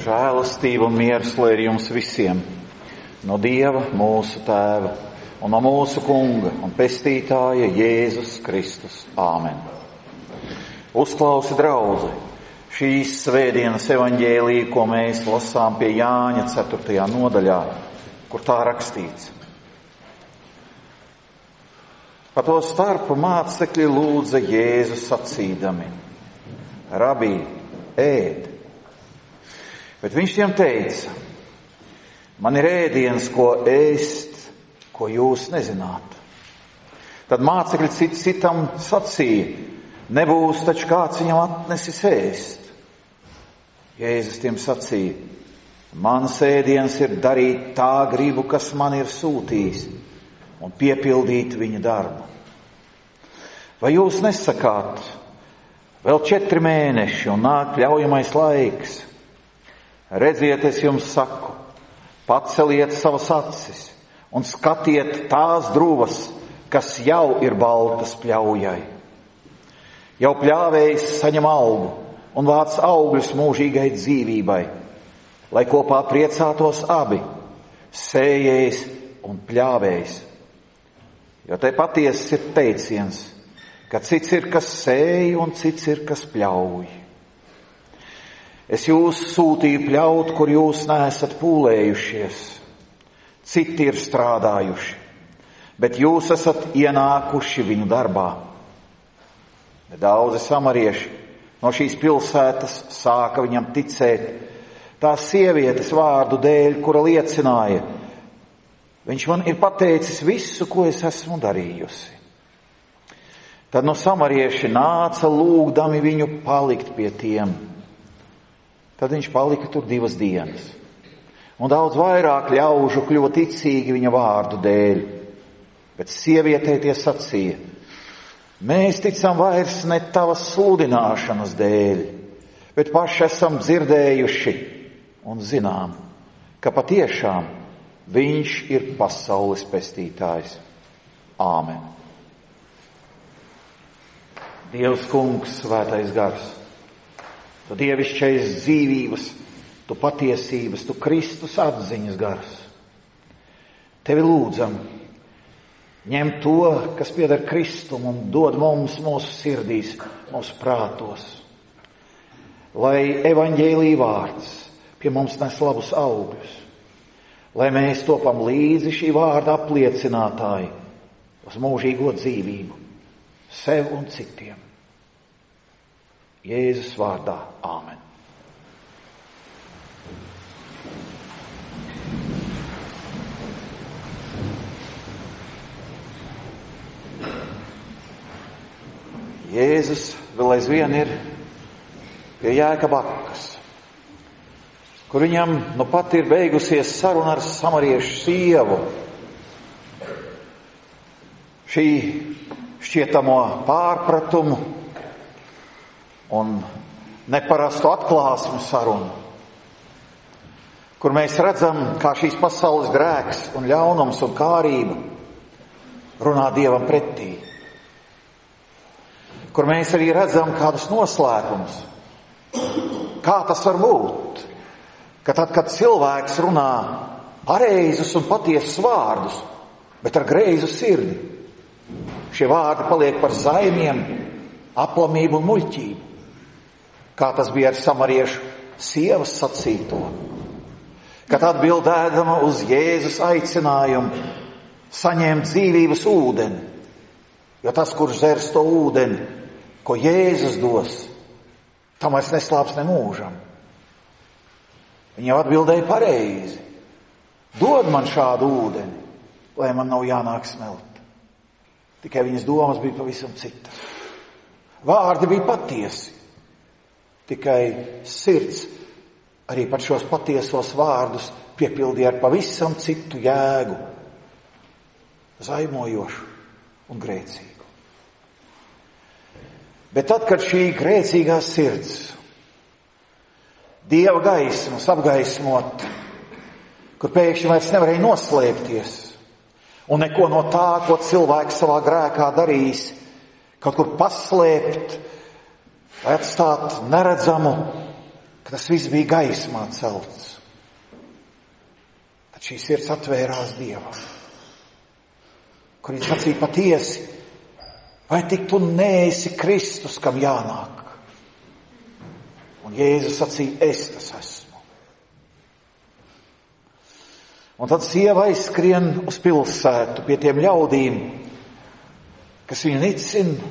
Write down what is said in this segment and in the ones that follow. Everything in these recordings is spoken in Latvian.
Žēlastība un miers lai ir jums visiem, no Dieva, mūsu Tēva, un no mūsu Kunga un Pestītāja Jēzus Kristus. Āmen. Uzklausi, draudze, šīs svētdienas evaņģēliju, ko mēs lasām pie Jāņa 4. nodaļā, kur tā rakstīts. Pa to starpu mācekļi lūdza Jēzu sacīdami: Rabī, ēd! Bet viņš tiem teica: man ir ēdiens, ko ēst, ko jūs nezināt. Tad mācekļi cits citam sacīja: nebūs taču kāds viņam atnesis ēst. Jēzus tiem sacīja: mans ēdiens ir darīt tā gribu, kas man ir sūtījis, un piepildīt viņa darbu. Vai jūs nesakāt: vēl 4 mēneši un nāk ļaujamais laiks? Redziet, es jums saku, paceliet savas acis un skatiet tās druvas, kas jau ir baltas pļaujai. Jau pļāvējs saņem algu un vāc augļus mūžīgai dzīvībai, lai kopā priecātos abi, sējējs un pļāvējs. Jo te patiesi ir teiciens, ka cits ir, kas sēj, un cits ir, kas pļauj. Es jūs sūtīju pļaut, kur jūs neesat pūlējušies. Citi ir strādājuši, bet jūs esat ienākuši viņu darbā. Daudzi samarieši no šīs pilsētas sāka viņam ticēt tās sievietes vārdu dēļ, kura liecināja: viņš man ir pateicis visu, ko es esmu darījusi. Tad no samarieši nāca lūgdami viņu palikt pie tiem. Tad viņš palika tur 2 dienas. Un daudz vairāk ļaužu kļuva ticīgi viņa vārdu dēļ. Bet sievietei tie sacīja: mēs ticam vairs ne tavas sludināšanas dēļ, bet paši esam dzirdējuši un zinām, ka patiešām viņš ir pasaules pestītājs. Āmen. Dievs Kungs, svētais gars, tu dievišķais dzīvības, tu patiesības, tu Kristus atziņas gars. Tevi lūdzam, ņem to, kas pieder Kristum, un dod mums mūsu sirdīs, mūsu prātos. Lai evaņģēlija vārds pie mums nes labus augļus, lai mēs topam līdzi šī vārda apliecinātāji uz mūžīgo dzīvību, sev un citiem. Jēzus vārdā. Āmen. Jēzus vēl aizvien ir pie Jēkaba akas, kur viņam nu pat ir beigusies saruna ar samariešu sievu. Šī šķietamo pārpratumu un neparastu atklāsmu sarunu, kur mēs redzam, kā šīs pasaules grēks un ļaunums un kārība runā Dievam pretī. Kur mēs arī redzam kādus noslēpumus. Kā tas var būt, ka tad, kad cilvēks runā pareizus un patiesus vārdus, bet ar greizu sirdi, šie vārdi paliek par zaimiem, aplamību un muļķību. Kā tas bija ar samariešu sievas sacīto, kad atbildēdama uz Jēzus aicinājumu saņemt dzīvības ūdeni, jo tas, kurš dzers to ūdeni, ko Jēzus dos, tam vairs neslāps ne mūžam. Viņa atbildēja pareizi: dod man šādu ūdeni, lai man nav jānāk smelt. Tikai viņas domas bija pavisam citas. Vārdi bija patiesi. Tikai sirds arī par šos patiesos vārdus piepildīja ar pavisam citu jēgu, zaimojošu un grēcīgu. Bet tad, kad šī grēcīgā sirds Dieva gaismas apgaismot, kur pēkšņi vairs nevarēja noslēpties, un neko no tā, ko cilvēks savā grēkā darījis, kaut kur paslēpt vai atstāt neredzamu, ka tas viss bija gaismā celts. Tad šī sirds atvērās Dievam, kur viņš sacīja patiesi, vai tik tu neesi Kristus, kam jānāk? Un Jēzus sacīja, es tas esmu. Un tad sieva aizskrien uz pilsētu pie tiem ļaudīm, kas viņu nicina,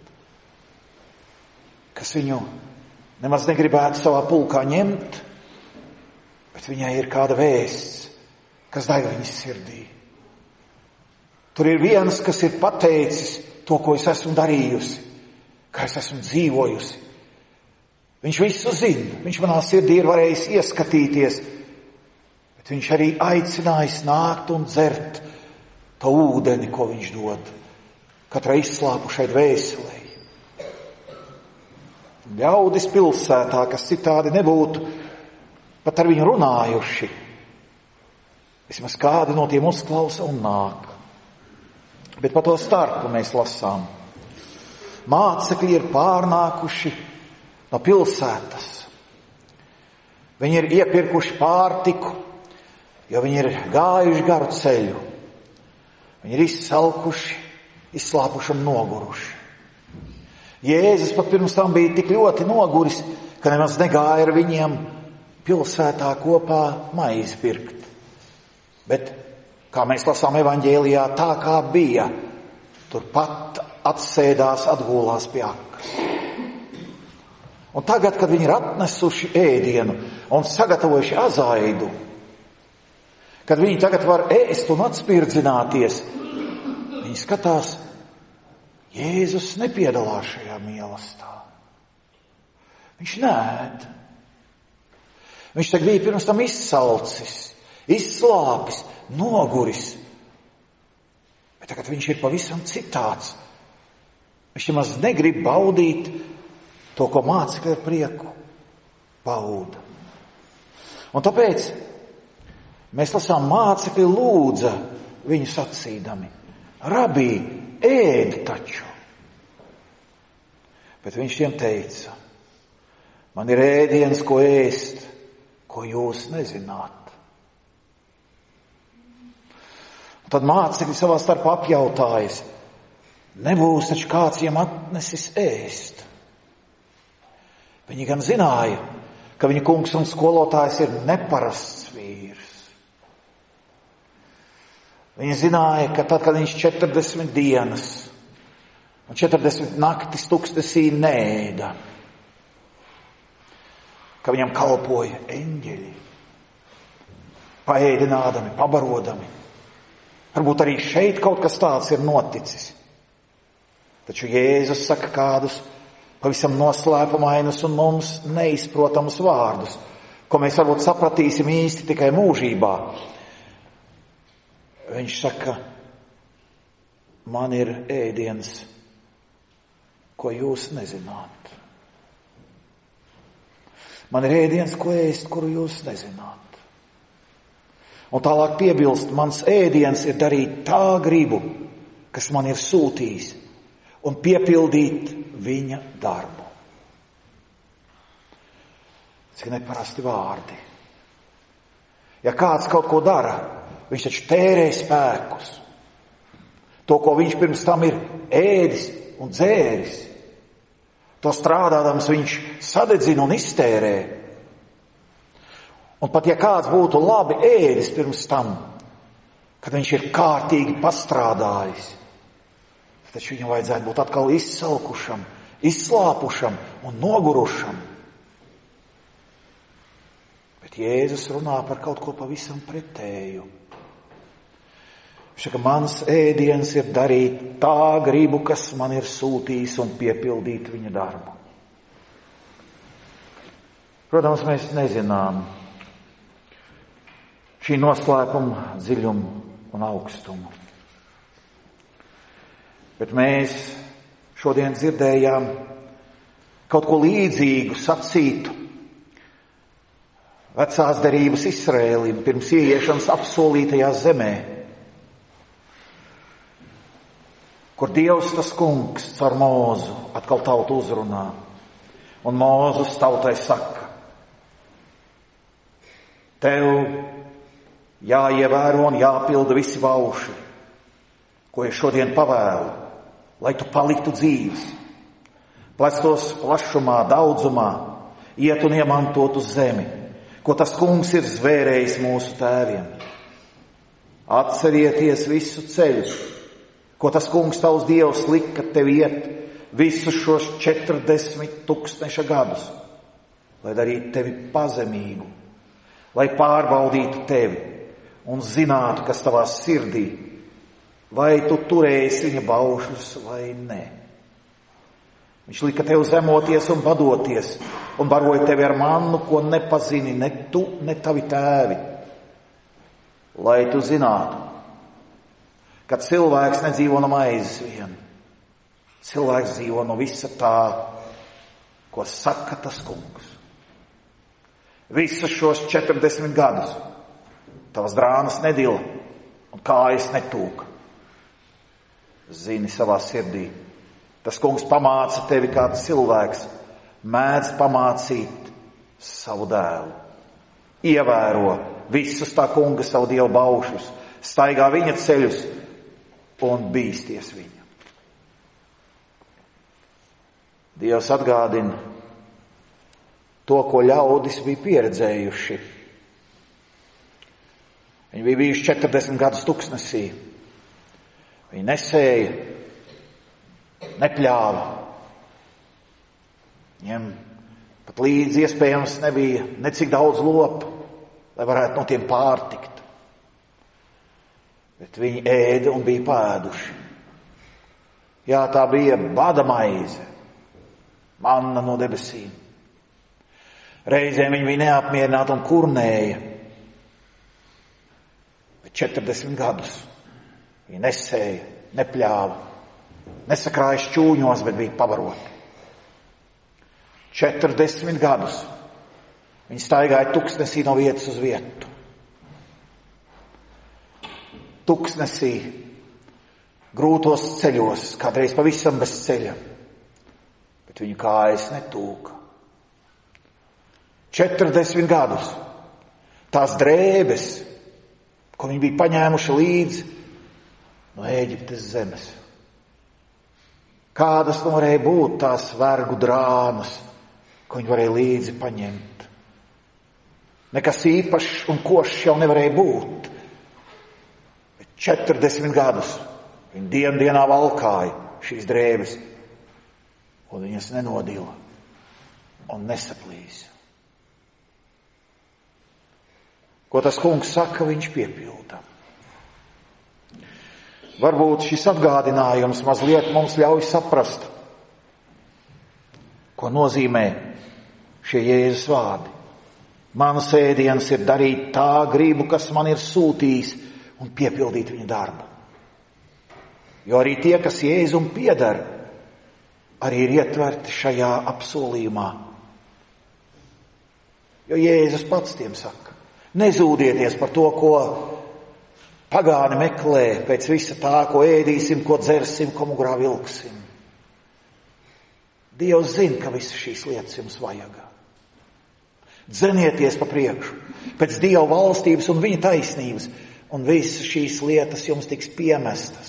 kas viņu nemaz negribētu savā pulkā ņemt, bet viņai ir kāda vēsts, kas deg viņas sirdī. Tur ir viens, kas ir pateicis to, ko es esmu darījusi, kā es esmu dzīvojusi. Viņš visu zina, viņš manā sirdī ir varējis ieskatīties, bet viņš arī aicinājis nākt un dzert to ūdeni, ko viņš dod katrai izslāpušai dvēselei. Ļaudis pilsētā, kas citādi nebūtu pat ar viņu runājuši, vismaz kādu no tiem uzklausa un nāk. Bet pa to starpu mēs lasām. Mācekļi ir pārnākuši no pilsētas. Viņi ir iepirkuši pārtiku, jo viņi ir gājuši garu ceļu. Viņi ir izsalkuši, izslāpuši un noguruši. Jēzus pat pirms tam bija tik ļoti noguris, ka nemaz negāja ar viņiem pilsētā kopā maizi pirkt. Bet, kā mēs lasām evaņģēlijā, tā kā bija, turpat atsēdās, atgulās pie akas. Un tagad, kad viņi ir atnesuši ēdienu un sagatavojuši azaidu, kad viņi tagad var ēst un atspirdzināties, viņi skatās, Jēzus nepiedalās šajā mīlestībā. Viņš neēd. Viņš tagad bija pirms tam izsalcis, izslāpis, noguris. Bet tagad viņš ir pavisam citāds. Viņš nemaz negrib baudīt to, ko mācekļi ar prieku bauda. Un tāpēc mēs lasām, mācekļi lūdza viņu sacīdami, Rabī, ēd taču. Bet viņš tiem teica, man ir ēdiens, ko ēst, ko jūs nezināt. Un tad mācekļi savā starpā apjautājas, nebūs taču kāds viņam atnesis ēst. Viņi gan zināja, ka viņa kungs un skolotājs ir neparasts vīrs. Viņi zināja, ka tad, kad viņš 40 dienas un 40 naktis tuksnesī neēda, ka viņam kalpoja eņģeļi, paēdinādami, pabarodami. Varbūt arī šeit kaut kas tāds ir noticis. Taču Jēzus saka kādus pavisam noslēpumainus un mums neizprotamus vārdus, ko mēs varbūt sapratīsim īsti tikai mūžībā. Viņš saka, man ir ēdiens, ko jūs nezināt. Man ir ēdiens, ko ēst, kuru jūs nezināt. Un tālāk piebilst, mans ēdiens ir darīt tā gribu, kas man ir sūtījis, un piepildīt viņa darbu. Cik neparasti vārdi. Ja kāds kaut ko dara, viņš taču tērē spēkus. To, ko viņš pirms tam ir ēdis un dzēris, to strādādams viņš sadedzina un iztērē. Un pat ja kāds būtu labi ēdis pirms tam, kad viņš ir kārtīgi pastrādājis, taču viņam vajadzētu būt atkal izsalkušam, izslāpušam un nogurušam. Bet Jēzus runā par kaut ko pavisam pretēju. Viņš saka, mans ēdiens ir darīt tā gribu, kas man ir sūtījis, un piepildīt viņa darbu. Protams, mēs nezinām šī noslēpuma dziļumu un augstumu. Bet mēs šodien dzirdējām kaut ko līdzīgu sacītu vecās derības Izraēlim pirms ieiešanas apsolītajā zemē, kur Dievs tas kungs caur Mūzu atkal tautu uzrunā. Un Mūzus tautai saka, Tev jāievēro un jāpilda visi baušļi, ko es šodien pavēlu, lai tu paliktu dzīves, plestos plašumā, daudzumā, iet un iemantot uz zemi, ko tas kungs ir zvērējis mūsu tēviem. Atcerieties visu ceļu, ko tas kungs tavs Dievs lika tev iet visus šos 40 000 gadus, lai darītu tevi pazemīgu, lai pārbaudītu tevi un zinātu, kas tavā sirdī, vai tu turēsi viņa baušļus vai nē. Viņš lika tev zemoties un badoties, un baroja tevi ar mannu, ko nepazini ne tu, ne tavi tēvi, lai tu zinātu, ka cilvēks nedzīvo no maizes vien. Cilvēks dzīvo no visa tā, ko saka tas kungs. Visus šos 40 gadus tavas drānas nedila un kājas netūka. Zini savā sirdī, tas kungs pamāca tevi kā cilvēks mēdz pamācīt savu dēlu. Ievēro visus tā kunga savu Dievu baušļus, staigā viņa ceļus un bīsties viņa. Dievs atgādina to, ko ļaudis bija pieredzējuši. Viņi bija bijuši 40 gadus tuksnesī. Viņi nesēja, nepļāva. Viņiem pat līdzi iespējams nebija necik daudz lopu, lai varētu no tiem pārtikt. Bet viņi ēda un bija pēduši. Jā, tā bija bada maize, manna no debesīm. Reizēm viņi bija neapmierināti un kurnēja. Bet 40 gadus viņi nesēja, nepļāva, nesakrāja šķūņos, bet bija pavaroti. 40 gadus viņi staigāja tuksnesī no vietas uz vietu. Tuksnesī, grūtos ceļos, kādreiz pavisam bez ceļa, bet viņu kājas netūka. 40 gadus tās drēbes, ko viņi bija paņēmuši līdzi no Ēģiptes zemes. Kādas varēja būt tās vergu drānas, ko viņi varēja līdzi paņemt? Nekas īpašs un košs jau nevarēja būt. 40 gadus viņi dienā valkāja šīs drēbes, un viņas nenodila un nesaplīsa. Ko tas kungs saka, viņš piepilda. Varbūt šis atgādinājums mazliet mums ļauj saprast, ko nozīmē šie Jēzus vārdi. Mans ēdiens ir darīt tā gribu, kas man ir sūtījis, un piepildīt viņa darbu. Jo arī tie, kas Jēzum pieder, arī ir ietverti šajā apsolījumā. Jo Jēzus pats tiem saka, nezūdieties par to, ko pagāni meklē, pēc visa tā, ko ēdīsim, ko dzersim, ko mugurā vilksim. Dievs zina, ka visas šīs lietas jums vajag. Dzenieties pa priekšu, pēc Dieva valstības un viņa taisnības, un visas šīs lietas jums tiks piemestas.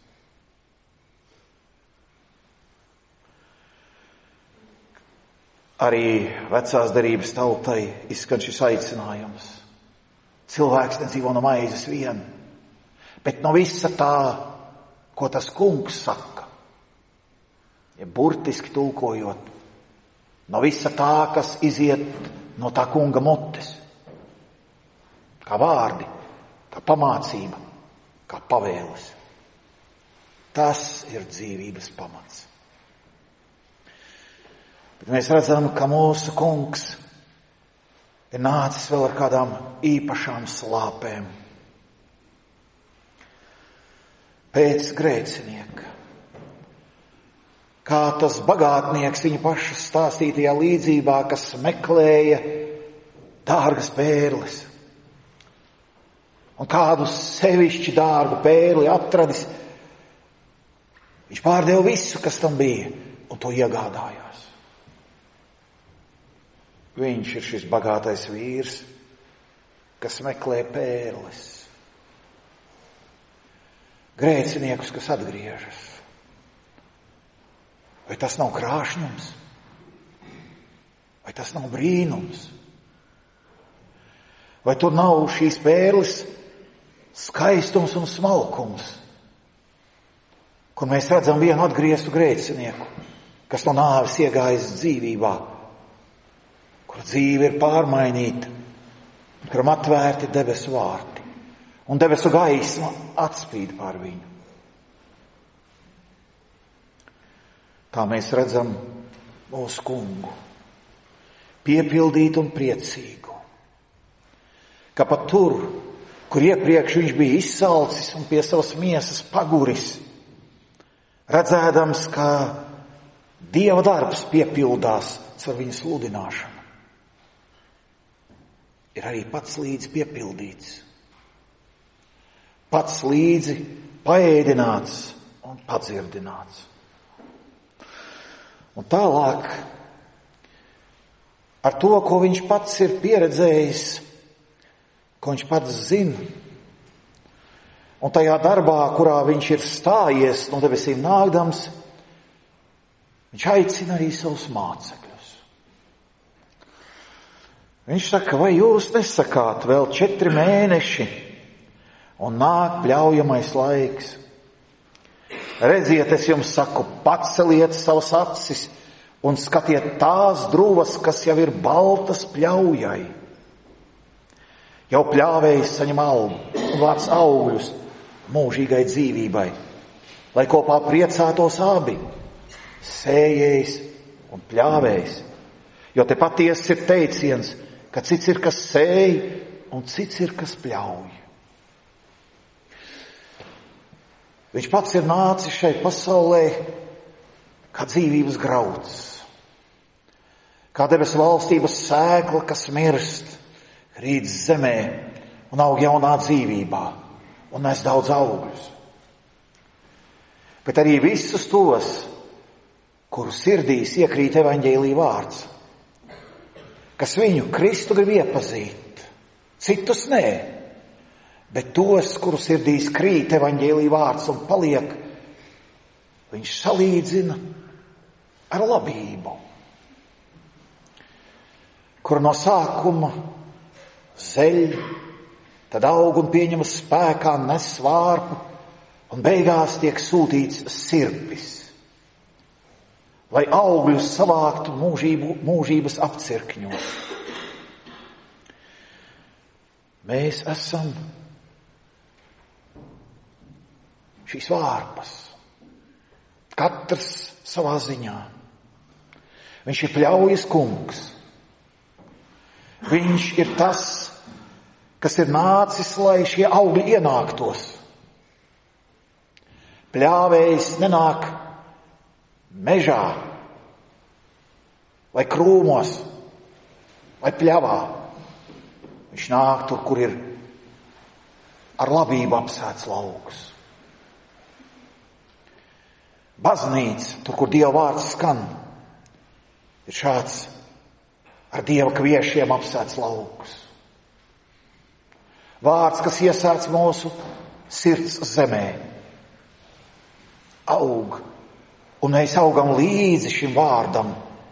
Arī vecās derības tautai izskan šis aicinājums. Cilvēks nedzīvo no maizes vien, bet no visa tā, ko tas kungs saka. Ja burtiski tulkojot, no visa tā, kas iziet no tā kunga mutes. Kā vārdi, kā pamācība, kā pavēles. Tas ir dzīvības pamats. Bet mēs redzam, ka mūsu kungs ir nācis vēl ar kādām īpašām slāpēm. Pēc grēcinieka. Kā tas bagātnieks viņa paša stāstītajā līdzībā, kas meklēja dārgas pērles. Un kādu sevišķi dārgu pērli atradis, viņš pārdeva visu, kas tam bija, un to iegādājās. Viņš ir šis bagātais vīrs, kas meklē pērles. Grēciniekus, kas atgriežas. Vai tas nav krāšņums? Vai tas nav brīnums? Vai tur nav šīs pērles skaistums un smalkums, kur mēs redzam vienu atgrieztu grēcinieku, kas no nāves iegājis dzīvībā, kur dzīve ir pārmainīta, kuram atvērti debesu vārti, un debesu gaisma atspīd pār viņu. Tā mēs redzam mūsu kungu, piepildītu un priecīgu, ka pat tur, kur iepriekš viņš bija izsalcis un pie savas miesas paguris, redzēdams, ka Dieva darbs piepildās caur viņa sludināšanu, ir arī pats līdzi piepildīts, pats līdzi paēdināts un padzirdināts. Un tālāk, ar to, ko viņš pats ir pieredzējis, ko viņš pats zina, un tajā darbā, kurā viņš ir stājies no debesīm nākdams, viņš aicina arī savus mācekļus. Viņš saka, vai jūs nesakāt vēl 4 mēneši, un nāk pļaujamais laiks? Redziet, es jums saku, paceliet savas acis un skatiet tās druvas, kas jau ir baltas pļaujai. Jau pļāvējs saņem algu un vāc augļus mūžīgai dzīvībai, lai kopā priecātos abi, sējējs un pļāvējs. Jo te patiesi ir teiciens, ka cits ir, kas sēj, un cits ir, kas pļauj. Viņš pats ir nācis šai pasaulē kā dzīvības grauds, kā debesu valstības sēkla, kas mirst, krīt zemē un aug jaunā dzīvībā un nes daudz augļus. Bet arī visus tos, kuru sirdīs iekrīt evaņģēlija vārds, kas viņu Kristu grib iepazīt, citus nē, bet tos, kuru sirdīs krīt evaņģēlija vārds un paliek, viņš salīdzina ar labību, kur no sākuma zeļ, tad aug un pieņemas spēkā, nes svārpu un beigās tiek sūtīts sirpis, lai augļus savāktu mūžības apcirkņos. Mēs esam šīs vārpas, katrs savā ziņā. Viņš ir pļaujas kungs. Viņš ir tas, kas ir nācis, lai šie augļi ienāktos. Pļāvējs nenāk mežā, vai krūmos, vai pļavā. Viņš nāk tur, kur ir ar labību apsēts lauks. Baznīca, tur, kur Dieva vārds skan, ir šāds ar Dieva kviešiem apsēts lauks. Vārds, kas iesāc mūsu sirds zemē, aug, un mēs augam līdzi šim vārdam.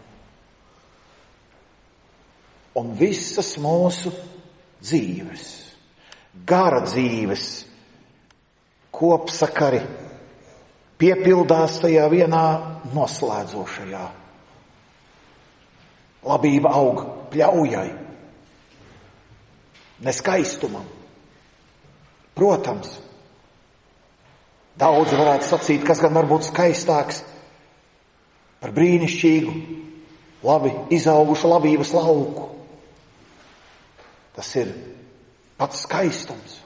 Un visas mūsu dzīves, gara dzīves, kopsakari piepildās tajā vienā noslēdzošajā. Labība aug pļaujai, ne skaistumam. Protams, daudzi varētu sacīt, kas gan var būt skaistāks par brīnišķīgu, labi izaugušu labības lauku. Tas ir pats skaistums.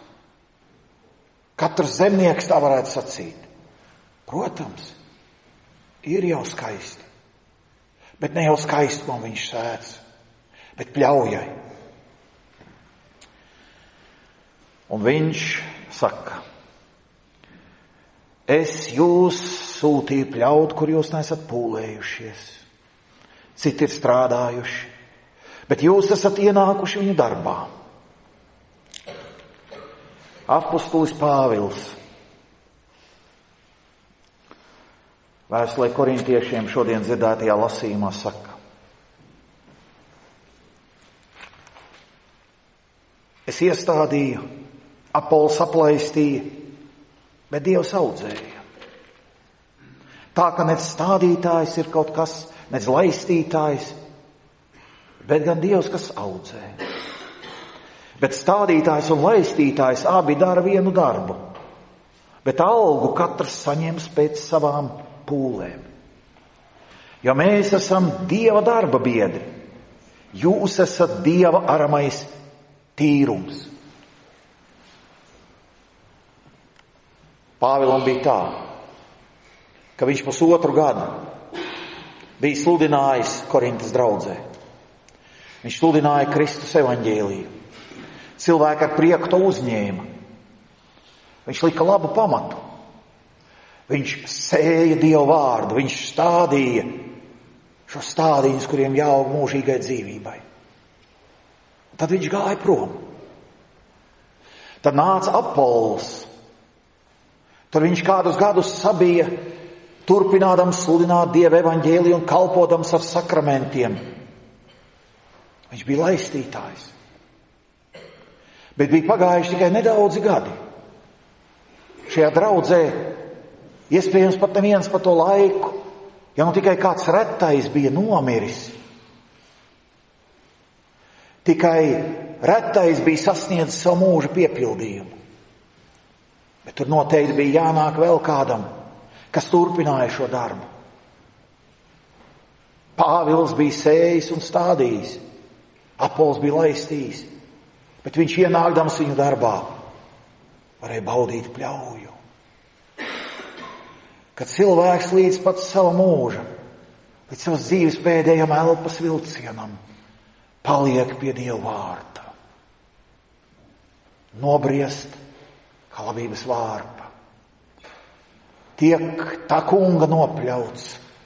Katrs zemnieks tā varētu sacīt. Protams, ir jau skaisti. Bet ne jau skaistumam viņš sēdz, bet pļaujai. Un viņš saka, es jūs sūtīju pļaut, kur jūs neesat pūlējušies. Citi ir strādājuši, bet jūs esat ienākuši viņu darbā. Apostolis Pāvils vēstulē korintiešiem šodien dzirdētajā lasījumā saka: Es iestādīju, Apols aplaistīja, bet Dievs audzēja. Tā, ka nec stādītājs ir kaut kas, nec laistītājs, bet gan Dievs, kas audzē. Bet stādītājs un laistītājs abi dara vienu darbu, bet algu katrs saņems pēc savām pūlēm. Jo mēs esam Dieva darba biedri, jūs esat Dieva aramais tīrums. Pāvilam bija tā, ka viņš 1,5 gadu bija sludinājis Korintas draudzē. Viņš sludināja Kristus evaņģēliju. Cilvēki ar prieku to uzņēma. Viņš lika labu pamatu. Viņš sēja Dievu vārdu, viņš stādīja šos stādīņus, kuriem jāaug mūžīgai dzīvībai. Tad viņš gāja prom. Tad nāca Apols. Tur viņš kādus gadus sabija, turpinādams sludināt Dieva evaņģēliju un kalpodams ar sakramentiem. Viņš bija laistītājs. Bet bija pagājuši tikai nedaudzi gadi. Šajā draudzē iespējams pat neviens pa to laiku, ja nu tikai kāds retais bija nomiris. Tikai retais bija sasniedzis savu mūža piepildījumu. Bet tur noteikti bija jānāk vēl kādam, kas turpināja šo darbu. Pāvils bija sējis un stādījis. Apols bija laistījis. Bet viņš ienākdams viņu darbā varēja baudīt pļauju. Kad cilvēks līdz pat savu mūžu, līdz savas dzīves pēdējam elpas vilcienam, paliek pie Dieva vārta. Nobriest kā labības vārpa. Tiek tā kunga nopļauts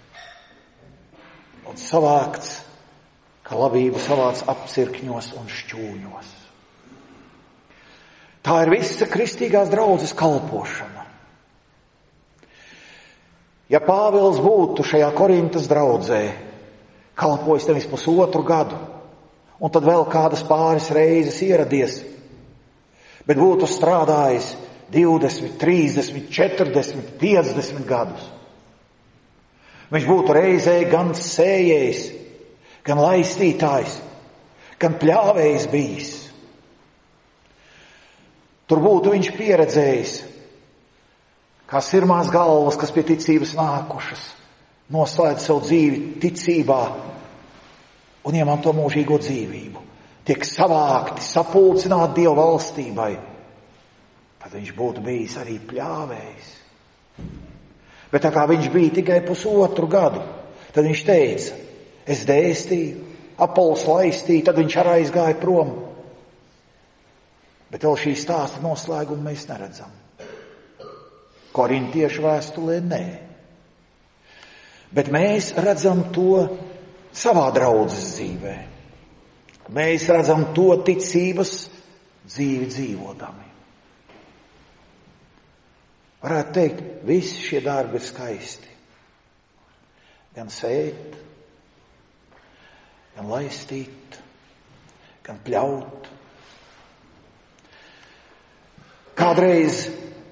un savākts, kā labība savāc apcirkņos un šķūņos. Tā ir visa kristīgās draudzes kalpošana. Ja Pāvils būtu šajā Korintas draudzē kalpojis nevis 1,5 gadu, un tad vēl kādas pāris reizes ieradies, bet būtu strādājis 20, 30, 40, 50 gadus, viņš būtu reizē gan sējējs, gan laistītājs, gan pļāvējs bijis. Tur būtu viņš pieredzējis, kā sirmās galvas, kas pie ticības nākušas, noslēdz savu dzīvi ticībā un iemanto mūžīgo dzīvību. Tiek savākti, sapulcināti Dieva valstībai. Tad viņš būtu bijis arī pļāvējs. Bet tā kā viņš bija tikai 1,5 gadu, tad viņš teica, es dēstīju, Apols laistīja, tad viņš arī aizgāja prom. Bet vēl šī stāsta noslēgumu mēs neredzam. Korintiešu vēstulē nē. Bet mēs redzam to savā draudzes dzīvē. Mēs redzam to ticības dzīvi dzīvodami. Varētu teikt, visi šie darbi ir skaisti. Gan sēt, gan laistīt, gan pļaut. Kādreiz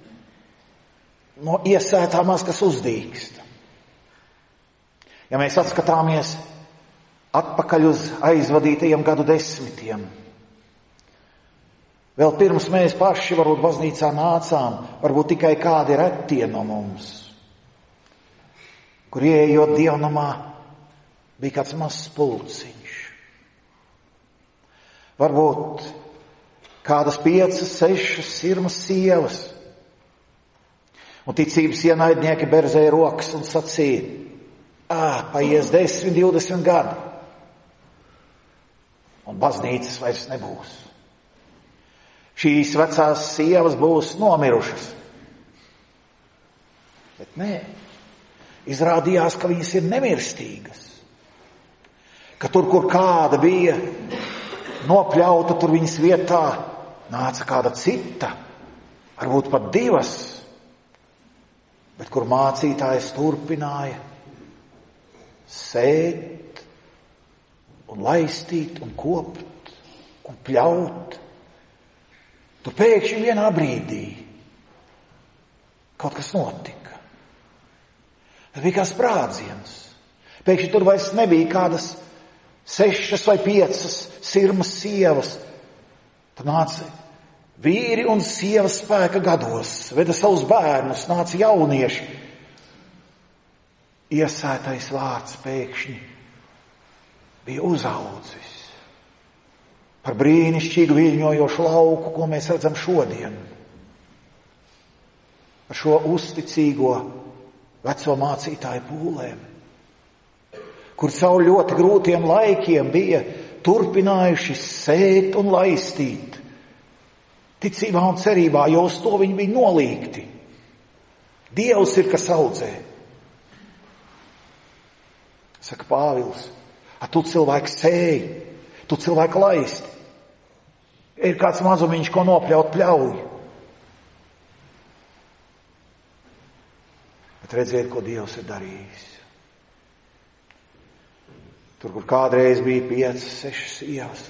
no iesētā maz kas uzdīkst. Ja mēs atskatāmies atpakaļ uz aizvadītajiem gadu desmitiem, vēl pirms mēs paši varbūt baznīcā nācām, varbūt tikai kādi retie no mums, kur ieejot dievnamā bija kāds mazs pulciņš. Varbūt kādas 5, 6 sirmas sievas. Un ticības ienaidnieki berzēja rokas un sacīja, paies 10, 20 gadi. Un baznīcas vairs nebūs. Šīs vecās sievas būs nomirušas. Bet nē, izrādījās, ka viņas ir nemirstīgas. Ka tur, kur kāda bija nopļauta, tur viņas vietā nāca kāda cita varbūt pat 2, bet kur mācītājs turpināja sēt un laistīt un kopt un pļaut. Tur pēkšņi vienā brīdī kaut kas notika. Tas bija kā sprādziens. Pēkšņi tur vairs nebija kādas 6 vai 5 sirmas sievas. Tur nāca vīri un sievas spēka gados, veda savus bērnus, nāca jaunieši. Iesētais vārds pēkšņi bija uzaudzis par brīnišķīgu viļņojošu lauku, ko mēs redzam šodien. Par šo uzticīgo veco mācītāju pūlēm, kur caur ļoti grūtiem laikiem bija turpinājuši sēt un laistīt, ticībā un cerībā, jo uz to viņi bija nolīgti. Dievs ir, kas audzē. Saka Pāvils, tu cilvēku sēji, tu cilvēku laisti. Ir kāds mazumiņš, ko nopļaut pļauju. Bet redziet, ko Dievs ir darījis. Tur, kur kādreiz bija 5, 6 sievas.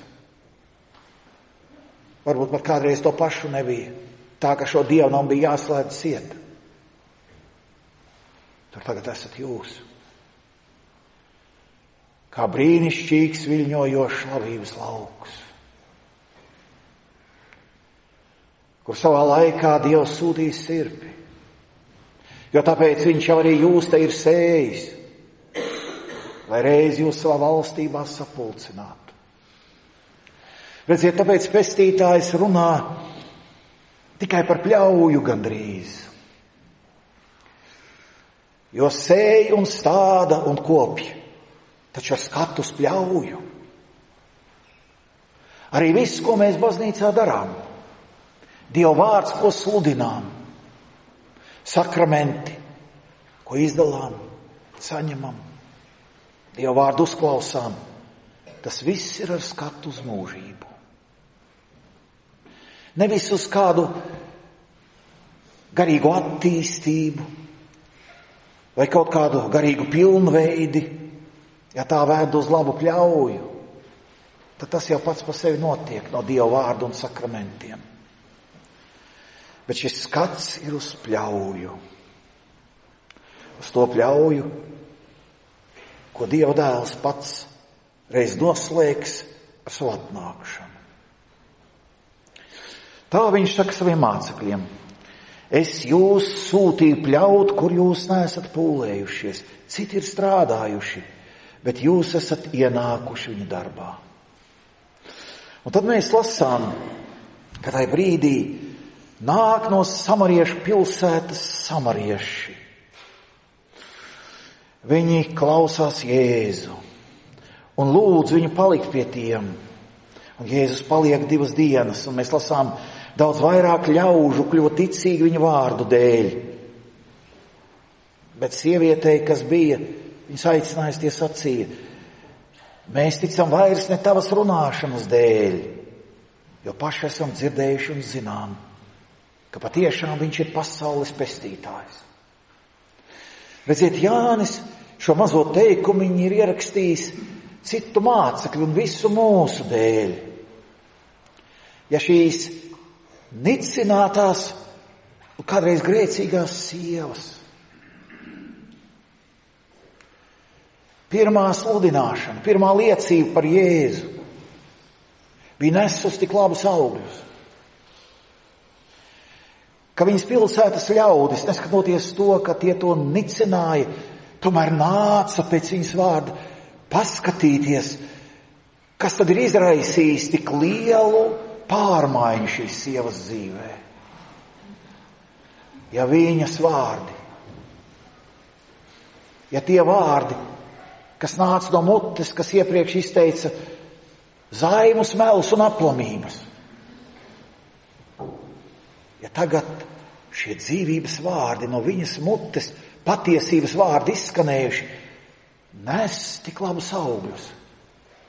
Varbūt pat kādreiz to pašu nebija. Tā, ka šo dievnam bija jāslēdz ciet. Tur tagad esat jūs. Kā brīnišķīgs viļņojošs labības lauks, kur savā laikā Dievs sūtīs sirpi. Jo tāpēc viņš jau arī jūs te ir sējis, lai reiz jūs savā valstībā sapulcinātu. Redziet, tāpēc pestītājs runā tikai par pļauju gandrīz. Jo sēj un stāda un kopj, taču ar skatu uz pļauju. Arī viss, ko mēs baznīcā darām, Dieva vārds, ko sludinām, sakramenti, ko izdalām, saņemam, Dieva vārdu uzklausām, tas viss ir ar skatu uz mūžību. Nevis uz kādu garīgu attīstību vai kaut kādu garīgu pilnveidi, ja tā vēd uz labu pļauju, tad tas jau pats par sevi notiek no Dieva vārdu un sakramentiem. Bet šis skats ir uz pļauju. Uz to pļauju, ko Dieva dēls pats reiz noslēgs ar savu atnākšanu. Tā viņš saka saviem mācekļiem: es jūs sūtīju pļaut, kur jūs neesat pūlējušies. Citi ir strādājuši, bet jūs esat ienākuši viņa darbā. Un tad mēs lasām, ka tajā brīdī nāk no samariešu pilsētas samarieši. Viņi klausās Jēzu un lūdz viņu palikt pie tiem. Un Jēzus paliek 2 dienas, un mēs lasām, daudz vairāk ļaužu kļuva ticīgi viņa vārdu dēļ. Bet sievietei, kas bija viņas aicinājis, tie sacīja: mēs ticam vairs ne tavas runāšanas dēļ, jo paši esam dzirdējuši un zinām, ka patiešām viņš ir pasaules pestītājs. Redziet, Jānis šo mazo teikumu ir ierakstījis citu mācekļu un visu mūsu dēļ. Ja šīs nicinātās un kādreiz grēcīgās sievas pirmā sludināšana, pirmā liecība par Jēzu bija nesus tik labus augļus, ka viņas pilsētas ļaudis, neskatoties to, ka tie to nicināja, tomēr nāca pēc viņas vārda paskatīties, kas tad ir izraisījis tik lielu pārmaiņu šīs sievas dzīvē. Ja viņas vārdi, ja tie vārdi, kas nāca no mutes, kas iepriekš izteica zaimus, melus un aplamības, ja tagad šie dzīvības vārdi no viņas mutes, patiesības vārdi izskanējuši, nes tik labus augļus,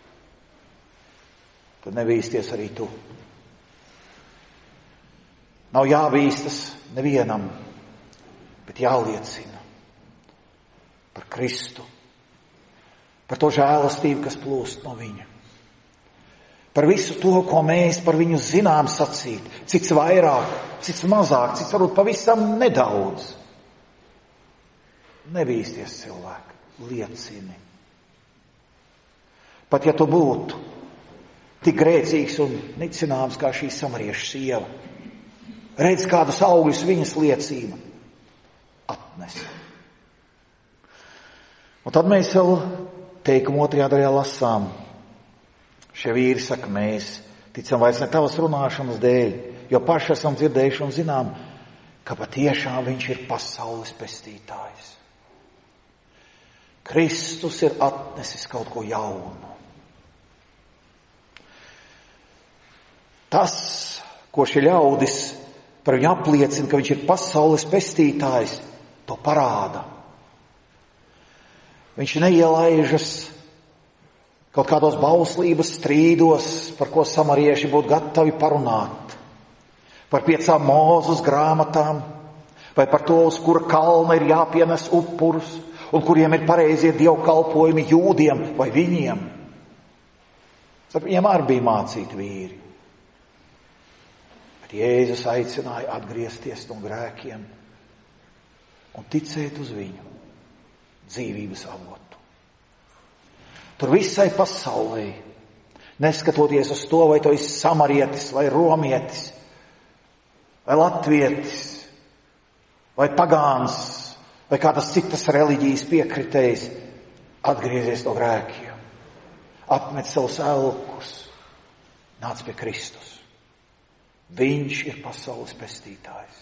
tad nebīsties arī tu. Nav jābīstas nevienam, bet jāliecina par Kristu, par to žēlastību, kas plūst no viņa. Par visu to, ko mēs par viņu zinām sacīt, cits vairāk, cits mazāk, cits varbūt pavisam nedaudz. Nebīsties, cilvēki, liecini. Pat ja tu būtu tik grēcīgs un nicināms kā šī samarieša sieva, redz, kādus augļus viņas liecība atnesa. Un tad mēs vēl teikumu 2. daļā lasām. Šie vīri saka, mēs ticam vairs ne tavas runāšanas dēļ, jo paši esam dzirdējuši un zinām, ka patiešām viņš ir pasaules pestītājs. Kristus ir atnesis kaut ko jaunu. Tas, ko šie ļaudis par viņu apliecina, ka viņš ir pasaules pestītājs, to parāda. Viņš neielaižas kaut kādos bauslības strīdos, par ko samarieši būtu gatavi parunāt. Par 5 Mūzes grāmatām, vai par to, uz kura kalna ir jāpienes upurus, un kuriem ir pareizie dievkalpojumi jūdiem vai viņiem. Viņiem arī bija mācīti vīri. Bet Jēzus aicināja atgriezties no grēkiem un ticēt uz viņu dzīvības avotu. Tur visai pasaulē, neskatoties uz to, vai tu esi samarietis, vai romietis, vai latvietis, vai pagāns, vai kādas citas reliģijas piekritējs, atgriezies no grēkiem, atmet savus elkus, nāc pie Kristus. Viņš ir pasaules pestītājs.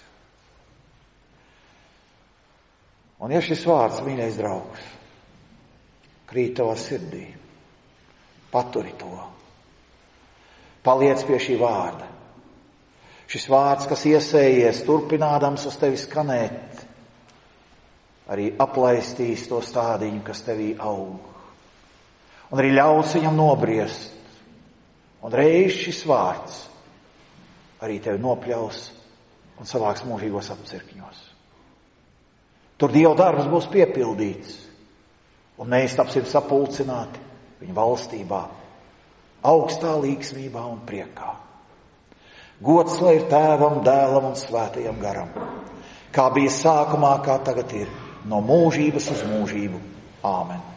Un ja šis vārds, mīļais draugs, krīt tavā sirdī, paturi to, paliec pie šī vārda. Šis vārds, kas iesējies, turpinādams uz tevi skanēt, arī aplaistīs to stādiņu, kas tevī aug. Un arī ļaus viņam nobriest. Un reiz šis vārds arī tevi nopļaus un savāks mūžīgos apcirkņos. Tur Dieva darbs būs piepildīts, un mēs tapsim sapulcināti viņa valstībā, augstā līgsmībā un priekā. Gods lai ir Tēvam, Dēlam un Svētajam garam, kā bija sākumā, kā tagad ir, no mūžības uz mūžību. Āmen.